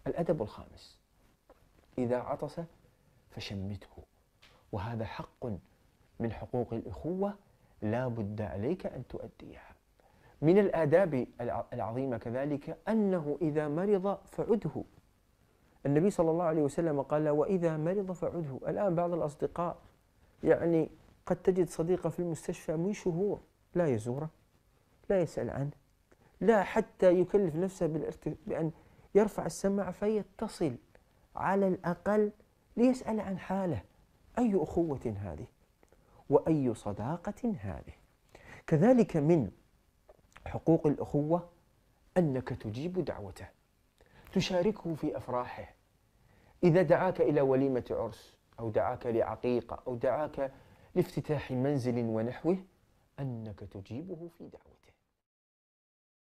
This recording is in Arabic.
الأدب الخامس: إذا عطس فشمته، وهذا حق من حقوق الأخوة لا بد عليك أن تؤديها. من الآداب العظيمة كذلك أنه إذا مرض فعده. النبي صلى الله عليه وسلم قال: وإذا مرض فعده. الآن بعض الأصدقاء يعني قد تجد صديقه في المستشفى من شهور لا يزوره، لا يسأل عنه، لا حتى يكلف نفسه بأن يرفع السماعة فيتصل على الأقل ليسأل عن حاله. أي أخوة هذه وأي صداقة هذه! كذلك من حقوق الأخوة أنك تجيب دعوته، تشاركه في أفراحه. إذا دعاك إلى وليمة عرس أو دعاك لعقيقة أو دعاك لافتتاح منزل ونحوه، أنك تجيبه في دعوته.